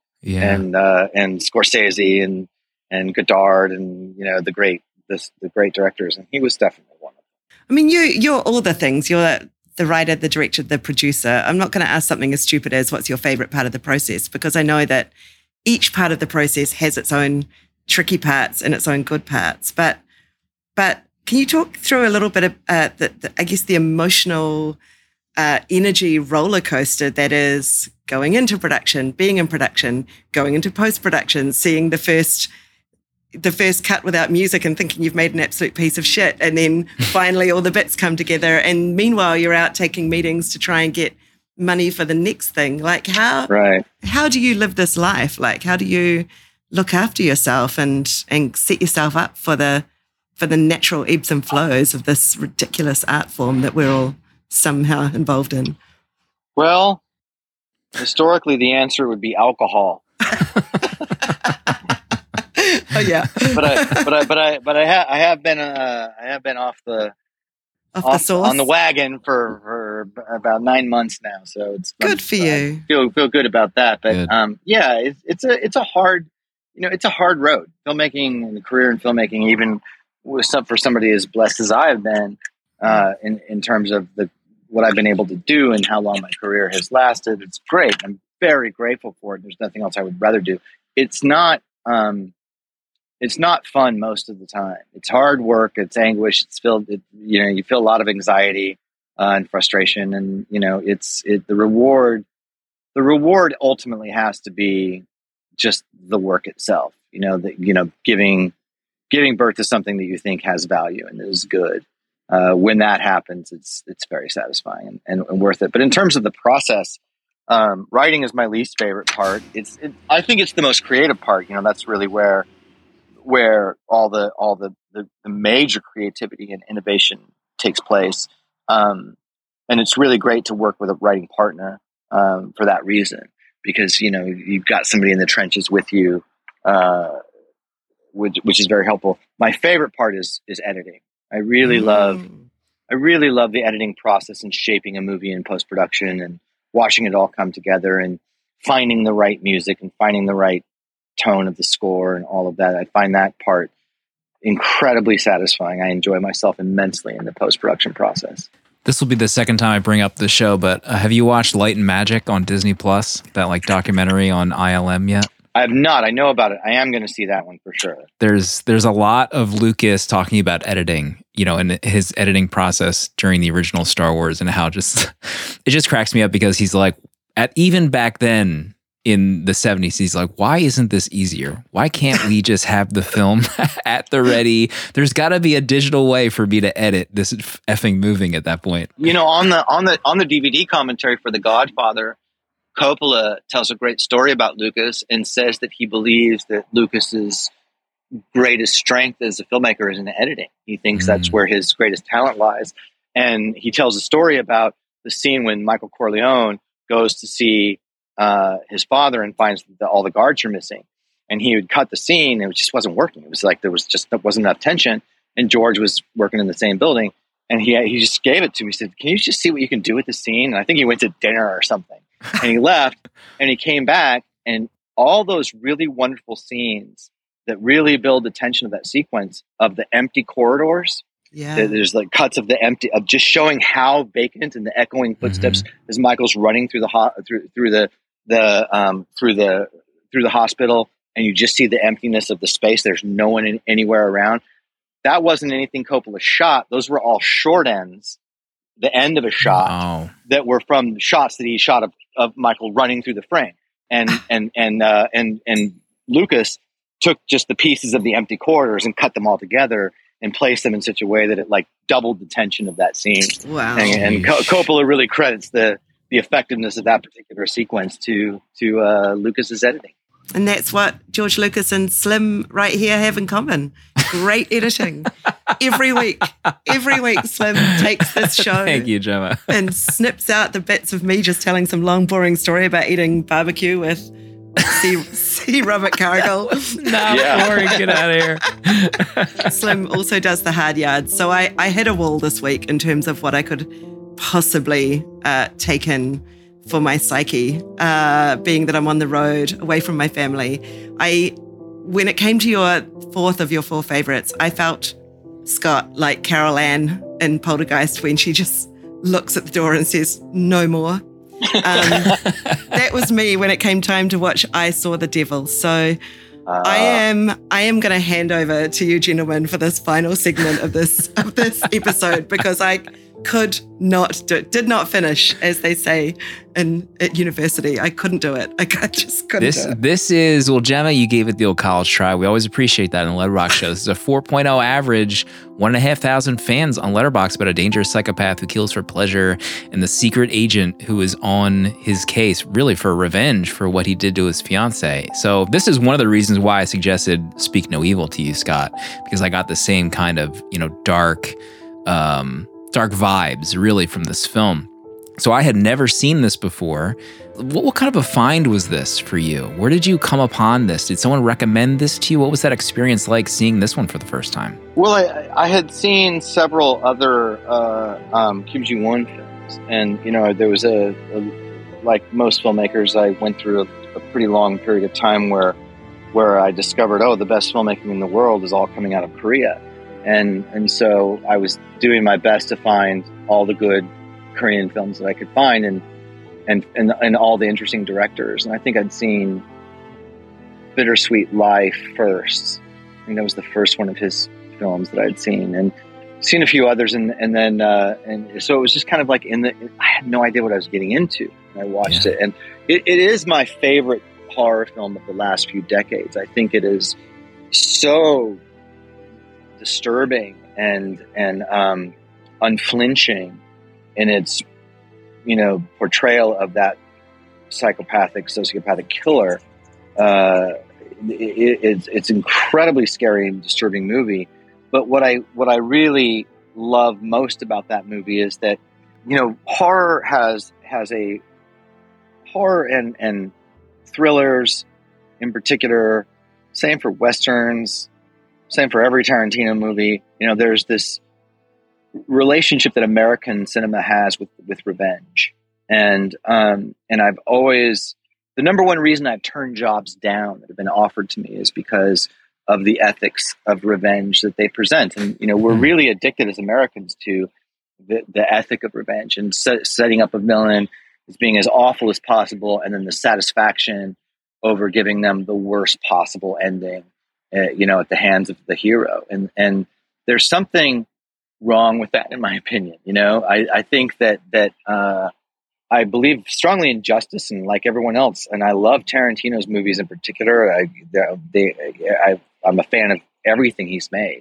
Scorsese and Godard and, you know, the great directors, and he was definitely one of them. I mean, you're all the things. You're the writer, the director, the producer. I'm not going to ask something as stupid as what's your favorite part of the process, because I know that each part of the process has its own tricky parts and its own good parts. But can you talk through a little bit of I guess the emotional energy roller coaster that is going into production, being in production, going into post-production, seeing the first cut without music and thinking you've made an absolute piece of shit, and then finally all the bits come together, and meanwhile you're out taking meetings to try and get money for the next thing. Like how do you live this life? Like how do you look after yourself and set yourself up for the natural ebbs and flows of this ridiculous art form that we're all somehow involved in? Well, historically the answer would be alcohol. Oh yeah, but I have been off the sauce? On the wagon for about 9 months now, so it's good for you. Feel good about that. But it's a hard, you know, it's a hard road. Filmmaking and the career in filmmaking, even for somebody as blessed as I have been, in terms of what I've been able to do and how long my career has lasted. It's great. I'm very grateful for it. There's nothing else I would rather do. It's not fun most of the time. It's hard work. It's anguish. You feel a lot of anxiety and frustration, and you know, the reward ultimately has to be just the work itself. You know, giving birth to something that you think has value and is good. When that happens, it's very satisfying and worth it. But in terms of the process, writing is my least favorite part. I think it's the most creative part. You know, that's really where all the major creativity and innovation takes place. And it's really great to work with a writing partner for that reason, because you know you've got somebody in the trenches with you, which is very helpful. My favorite part is editing. I really love the editing process and shaping a movie in post-production and watching it all come together and finding the right music and finding the right tone of the score and all of that. I find that part incredibly satisfying. I enjoy myself immensely in the post-production process. This will be the second time I bring up the show, but have you watched Light and Magic on Disney Plus? That like documentary on ILM yet? I have not. I know about it. I am going to see that one for sure. There's a lot of Lucas talking about editing, you know, and his editing process during the original Star Wars, and how it just cracks me up, because he's like, even back then in the 70s, he's like, why isn't this easier? Why can't we just have the film at the ready? There's got to be a digital way for me to edit this effing moving at that point. You know, on the DVD commentary for The Godfather, Coppola tells a great story about Lucas and says that he believes that Lucas's greatest strength as a filmmaker is in editing. He thinks that's where his greatest talent lies. And he tells a story about the scene when Michael Corleone goes to see his father and finds that all the guards are missing. And he would cut the scene, and it just wasn't working. It was like there wasn't enough tension. And George was working in the same building, and he just gave it to me. He said, "Can you just see what you can do with the scene?" And I think he went to dinner or something. And he left, and he came back, and all those really wonderful scenes that really build the tension of that sequence of the empty corridors. Yeah. There's like cuts of the empty, of just showing how vacant and the echoing footsteps as Michael's running through the hospital, and you just see the emptiness of the space. There's no one anywhere around. That wasn't anything Coppola shot. Those were all short ends, the end of a shot that were from shots that he shot of Michael running through the frame. And Lucas took just the pieces of the empty corridors and cut them all together and placed them in such a way that it like doubled the tension of that scene. Wow. And Coppola really credits the effectiveness of that particular sequence to Lucas's editing. And that's what George Lucas and Slim right here have in common. Great editing. Every week, Slim takes this show. Thank you, Gemma. And snips out the bits of me just telling some long, boring story about eating barbecue with C. Robert Cargill. Boring. Get out of here. Slim also does the hard yards. So I hit a wall this week in terms of what I could possibly take in for my psyche, being that I'm on the road, away from my family. When it came to your fourth of your four favorites, I felt, Scott, like Carol Ann in Poltergeist when she just looks at the door and says, "No more." That was me when it came time to watch I Saw the Devil. So I am going to hand over to you, gentlemen, for this final segment of this episode, because I could not do it. Did not finish, as they say at university. I couldn't do it. I just couldn't do it. This is, well, Gemma, you gave it the old college try. We always appreciate that in the Letterboxd show. This is a 4.0 average, 1,500 fans on Letterboxd about a dangerous psychopath who kills for pleasure and the secret agent who is on his case, really for revenge for what he did to his fiance. So this is one of the reasons why I suggested Speak No Evil to you, Scott, because I got the same kind of, dark vibes really from this film. So I had never seen this before. What kind of a find was this for you? Where did you come upon this? Did someone recommend this to you? What was that experience like seeing this one for the first time? Well, I had seen several other Kim Ji-won films, and there was like most filmmakers, I went through a pretty long period of time where I discovered, the best filmmaking in the world is all coming out of Korea. And so I was doing my best to find all the good Korean films that I could find and all the interesting directors. And I think I'd seen Bittersweet Life first. I think that was the first one of his films that I'd seen, and seen a few others. And so it was just kind of like I had no idea what I was getting into. And I watched it, and it is my favorite horror film of the last few decades. I think it is so disturbing and unflinching in its portrayal of that sociopathic killer. It's incredibly scary and disturbing movie. But what I really love most about that movie is that horror has a horror and thrillers in particular. Same for Westerns. Same for every Tarantino movie. There's this relationship that American cinema has with revenge. And I've always, the number one reason I've turned jobs down that have been offered to me is because of the ethics of revenge that they present. And, we're really addicted as Americans to the ethic of revenge and setting up a villain as being as awful as possible. And then the satisfaction over giving them the worst possible ending. At the hands of the hero. And there's something wrong with that, in my opinion. I think that I believe strongly in justice, and like everyone else, and I love Tarantino's movies in particular. I'm a fan of everything he's made.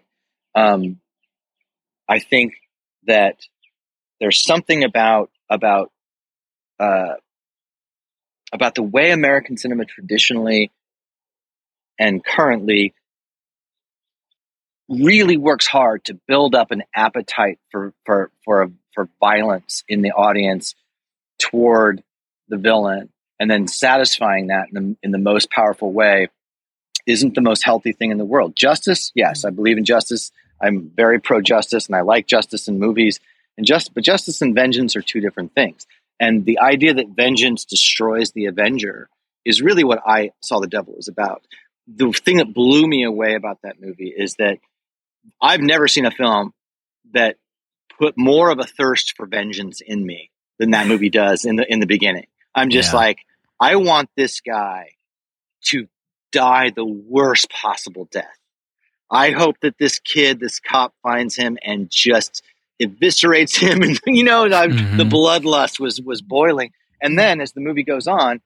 I think that there's something about the way American cinema traditionally and currently really works hard to build up an appetite for violence in the audience toward the villain, and then satisfying that in the most powerful way isn't the most healthy thing in the world. Justice, yes, I believe in justice. I'm very pro-justice, and I like justice in movies. But justice and vengeance are two different things. And the idea that vengeance destroys the avenger is really what I Saw the Devil is about. The thing that blew me away about that movie is that I've never seen a film that put more of a thirst for vengeance in me than that movie does in the beginning. I'm just like, I want this guy to die the worst possible death. I hope that this cop finds him and just eviscerates him. And, the bloodlust was boiling. And then as the movie goes on,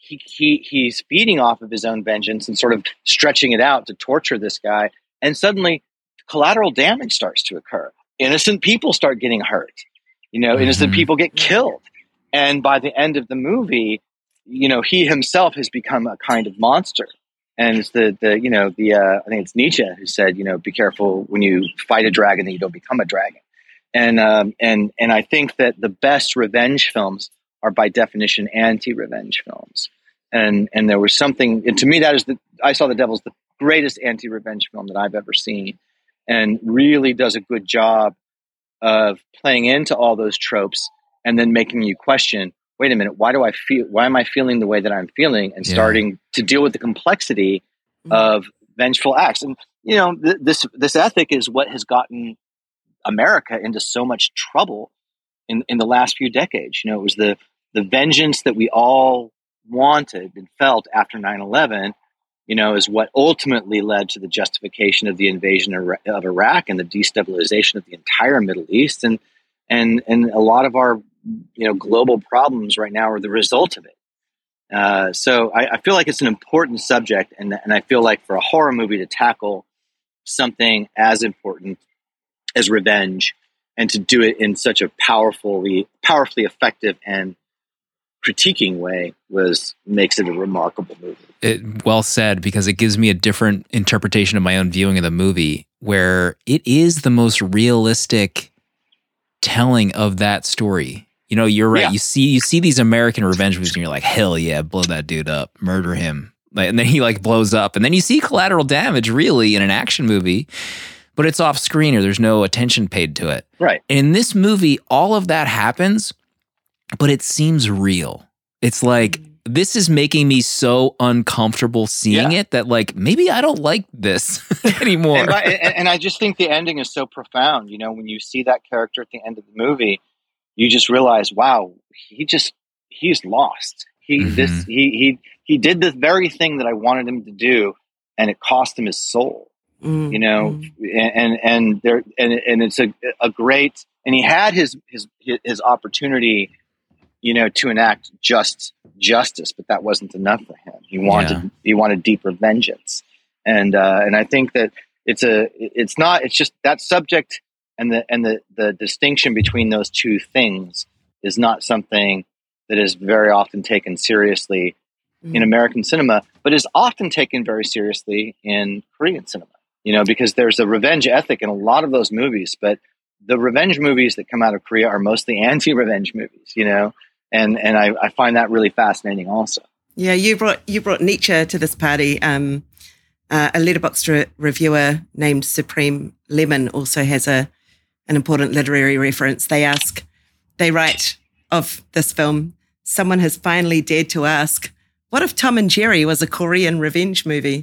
he's feeding off of his own vengeance and sort of stretching it out to torture this guy. And suddenly collateral damage starts to occur. Innocent people start getting hurt. Innocent people get killed. And by the end of the movie, he himself has become a kind of monster. And it's I think it's Nietzsche who said, be careful when you fight a dragon that you don't become a dragon. And I think that the best revenge films are by definition anti-revenge films. And there was something, and to me that is I Saw the Devil is the greatest anti-revenge film that I've ever seen, and really does a good job of playing into all those tropes and then making you question, wait a minute, why am I feeling the way that I'm feeling, and starting to deal with the complexity of vengeful acts. And, this ethic is what has gotten America into so much trouble in the last few decades. It was the vengeance that we all wanted and felt after 9/11, is what ultimately led to the justification of the invasion of Iraq and the destabilization of the entire Middle East. And a lot of our, global problems right now are the result of it. So I feel like it's an important subject. And I feel like for a horror movie to tackle something as important as revenge, and to do it in such a powerfully effective and critiquing way makes it a remarkable movie. Well said, because it gives me a different interpretation of my own viewing of the movie, where it is the most realistic telling of that story. You're right. Yeah. You see these American revenge movies and you're like, hell yeah, blow that dude up, murder him. And then he blows up. And then you see collateral damage really in an action movie, but it's off screen or there's no attention paid to it. Right. And in this movie, all of that happens, but it seems real. It's like, this is making me so uncomfortable seeing it that maybe I don't like this anymore. And I just think the ending is so profound. When you see that character at the end of the movie, you just realize, wow, he's lost. He did the very thing that I wanted him to do, and it cost him his soul. And it's a great, and he had his opportunity, to enact justice, but that wasn't enough for him. He wanted deeper vengeance. And I think that it's just that subject and the distinction between those two things is not something that is very often taken seriously in American cinema, but is often taken very seriously in Korean cinema. Because there's a revenge ethic in a lot of those movies, but the revenge movies that come out of Korea are mostly anti-revenge movies, and I find that really fascinating also. Yeah, you brought Nietzsche to this party. A Letterboxd reviewer named Supreme Lemon also has an important literary reference. They write of this film, someone has finally dared to ask, what if Tom and Jerry was a Korean revenge movie?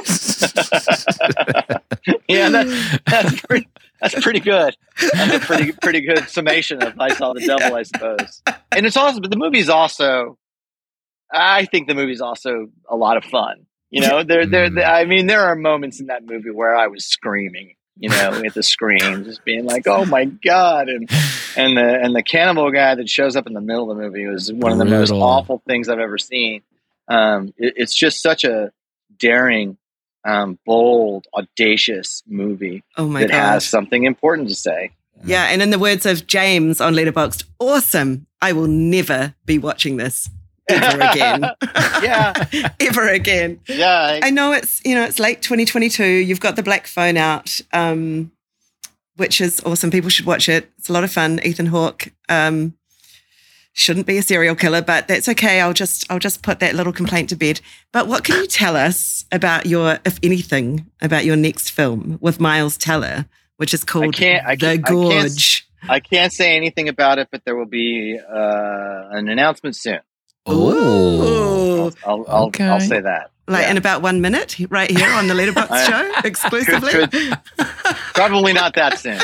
Yeah, that's pretty good. That's a pretty good summation of I Saw the Devil, I suppose. And it's awesome, but the movie's also, I think the movie's also a lot of fun. There are moments in that movie where I was screaming, at the screen, just being like, "Oh my god!" And the cannibal guy that shows up in the middle of the movie was one of the most awful things I've ever seen. It's just such a daring, bold, audacious movie that has something important to say. Yeah, and in the words of James on Letterboxd, awesome. I will never be watching this ever again. Ever again. Yeah. I know it's late 2022. You've got The Black Phone out, which is awesome. People should watch it. It's a lot of fun. Ethan Hawke shouldn't be a serial killer, but that's okay. I'll just put that little complaint to bed. But what can you tell us about if anything, about your next film with Miles Teller, which is called The Gorge? I can't say anything about it, but there will be an announcement soon. Oh, I'll say that. In about 1 minute, right here on the Letterboxd show, exclusively. Probably not that soon.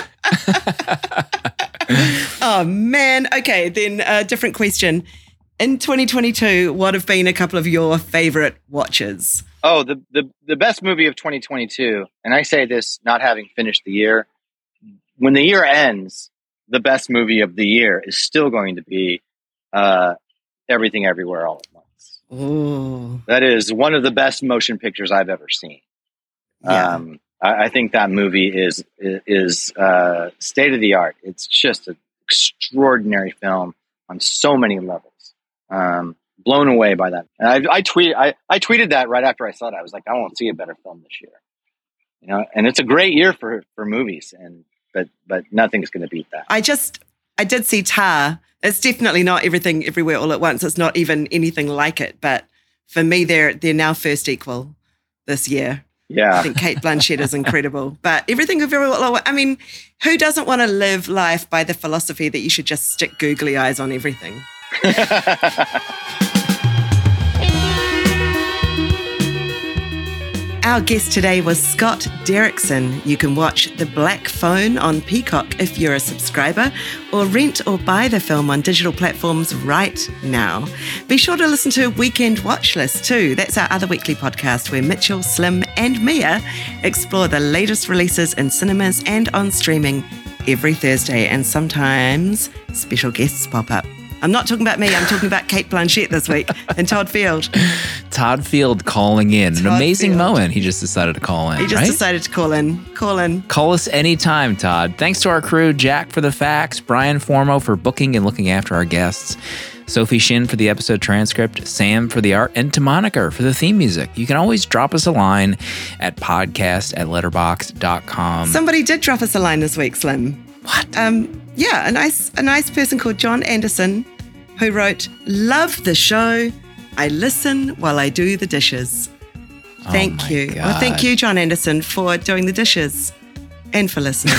Oh, man. Okay, then a different question. In 2022, what have been a couple of your favorite watches? Oh, the best movie of 2022, and I say this not having finished the year, when the year ends, the best movie of the year is still going to be Everything Everywhere All at Once. Ooh. That is one of the best motion pictures I've ever seen. Yeah. I think that movie is state of the art. It's just an extraordinary film on so many levels. Blown away by that. And I tweeted that right after I saw it. I was like, I won't see a better film this year. You know, and it's a great year for movies, but nothing's going to beat that. I did see Tar. It's definitely not Everything Everywhere All at Once. It's not even anything like it. But for me, they're now first equal this year. Yeah. I think Cate Blanchett is incredible. But Everything Everywhere All at Once, I mean, who doesn't want to live life by the philosophy that you should just stick googly eyes on everything? Our guest today was Scott Derrickson. You can watch The Black Phone on Peacock if you're a subscriber, or rent or buy the film on digital platforms right now. Be sure to listen to Weekend Watch List too. That's our other weekly podcast where Mitchell, Slim and Mia explore the latest releases in cinemas and on streaming every Thursday, and sometimes special guests pop up. I'm not talking about me. I'm talking about Cate Blanchett this week and Todd Field. Todd Field calling in. An amazing moment. He just decided to call in. He just decided to call in. Call us anytime, Todd. Thanks to our crew, Jack for the facts, Brian Formo for booking and looking after our guests, Sophie Shin for the episode transcript, Sam for the art, and to Monica for the theme music. You can always drop us a line at podcast@letterboxd.com. Somebody did drop us a line this week, Slim. What? Yeah, a nice person called John Anderson, who wrote, "Love the show. I listen while I do the dishes." Thank you. God. Well, thank you, John Anderson, for doing the dishes and for listening.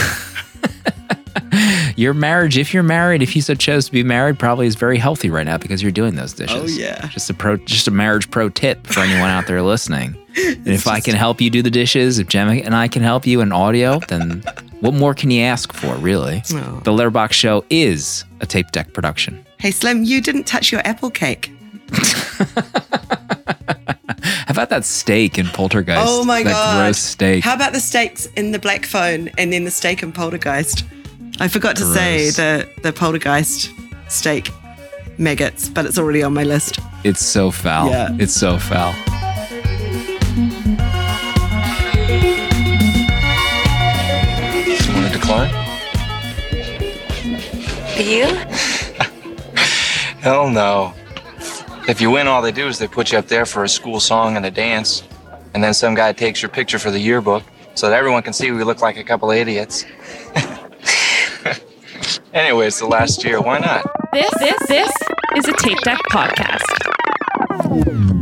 Your marriage, if you're married, if you so chose to be married, probably is very healthy right now because you're doing those dishes. Oh, yeah. Just a marriage pro tip for anyone out there listening. And if I can help you do the dishes, if Gemma and I can help you in audio, then what more can you ask for, really? Oh. The Letterboxd Show is a tape deck production. Hey, Slim, you didn't touch your apple cake. How about that steak in Poltergeist? Oh, my God. That gross steak. How about the steaks in The Black Phone and then the steak in Poltergeist? I forgot to say the Poltergeist steak maggots, but it's already on my list. It's so foul. Yeah. It's so foul. Someone to decline? You? Hell no. If you win, all they do is they put you up there for a school song and a dance, and then some guy takes your picture for the yearbook so that everyone can see we look like a couple of idiots. Anyway, it's the last year. Why not? This is a Tape Deck podcast.